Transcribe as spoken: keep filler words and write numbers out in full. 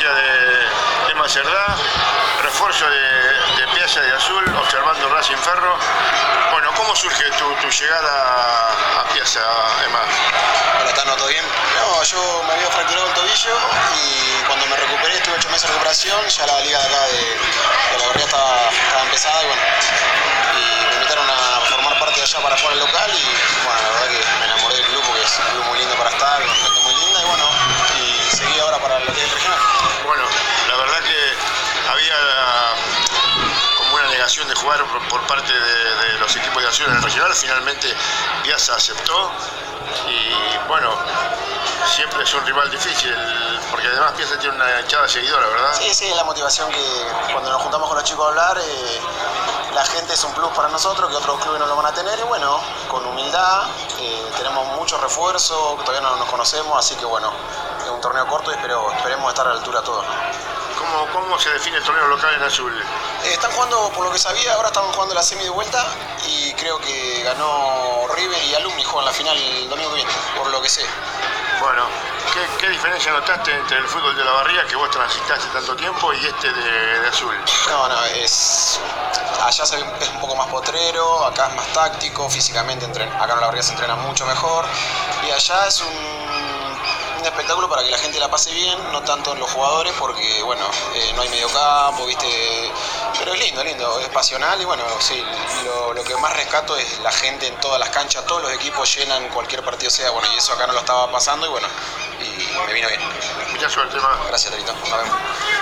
presencia de Emma Cerdá, refuerzo de, de Piazza de Azul, observando Racing Ferro. Bueno, ¿cómo surge tu, tu llegada a Piazza, Emma? Hola, Tano, ¿todo bien? No, yo me había fracturado el tobillo y cuando me recuperé, estuve ocho meses de recuperación, ya la liga de acá de, de la Barría estaba, estaba empezada y bueno, y me invitaron a formar parte de allá para jugar al local y bueno, la verdad que me enamoré del club porque es un club muy lindo para estar, con gente muy linda y bueno, y seguí ahora para lo que es el regional. Bueno, la verdad que había como una negación de jugar por, por parte de, de los equipos de Azul en el regional, finalmente Piazza aceptó y bueno, siempre es un rival difícil, porque además Piazza tiene una hinchada seguidora, ¿verdad? Sí, sí, es la motivación que cuando nos juntamos con los chicos a hablar, eh, la gente es un plus para nosotros, que otros clubes no lo van a tener, y bueno, con humildad, eh, tenemos mucho refuerzo, que todavía no nos conocemos, así que bueno, es un torneo corto y espero, esperemos estar a la altura todos. ¿Cómo, ¿Cómo se define el torneo local en Azul? Eh, están jugando, por lo que sabía, ahora están jugando la semi de vuelta, y creo que ganó River y Alumni juegan la final el domingo que viene, por lo que sé. Bueno, ¿qué, qué diferencia notaste entre el fútbol de la Barría, que vos transitaste tanto tiempo, y este de, de Azul? No, no, es... Allá se ve, es un poco más potrero, acá es más táctico, físicamente entrena, acá en la Barría se entrena mucho mejor, y allá es un, un espectáculo para que la gente la pase bien, no tanto los jugadores, porque bueno, eh, no hay mediocampo, viste, pero es lindo, lindo, es pasional y bueno, sí, lo, lo que más rescato es la gente en todas las canchas, todos los equipos llenan cualquier partido sea, bueno, y eso acá no lo estaba pasando y bueno, y me vino bien. Mucha suerte, más. Gracias, Tarito, nos vemos.